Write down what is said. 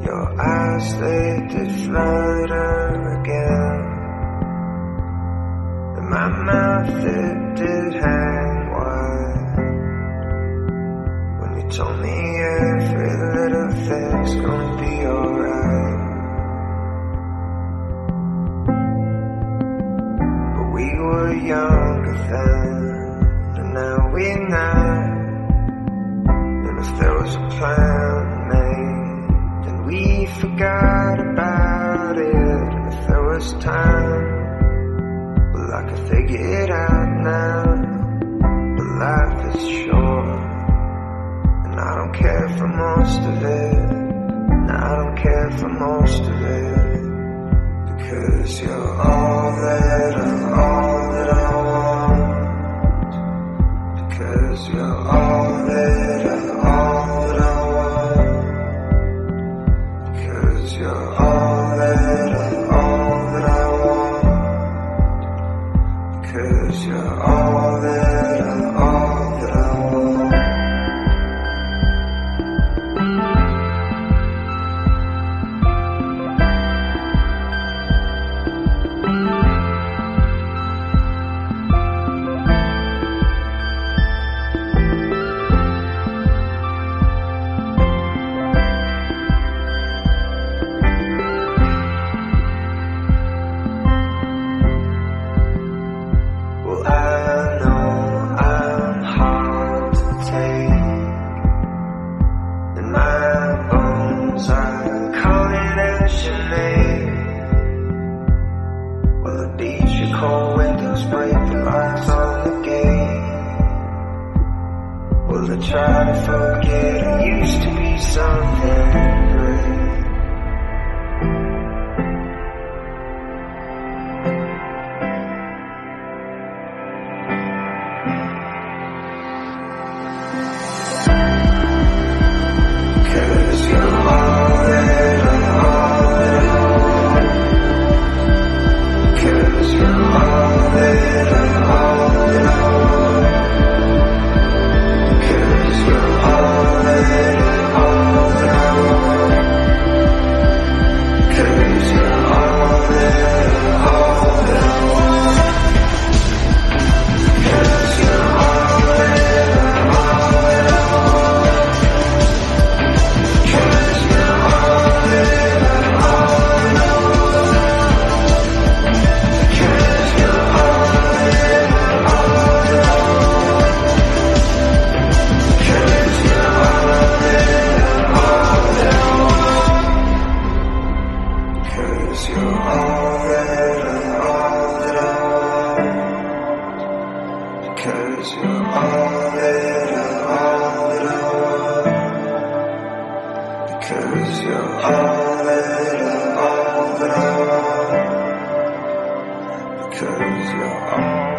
Your eyes, they did flutter again, and my mouth, it did hang wide when you told me every little thing's gonna be alright. But we were younger then, and now we're not. And if there was a plan made, then we forgot about it. And if there was time, well, I could figure it out now. But life is short, and I don't care for most of it. And I don't care for most of it, because you're all that I want. Because you're all that I want. Because you're all that I want. Because you're all that I want. Try to forget I used to be something great. Cause you're all that I want. Cause you're all that I want. You're all that I want. Cause you're all that I want. Cause you're all that I want. Cause you're all that I want. Cause you're all that I want. Cause you're all that I want. Because you're all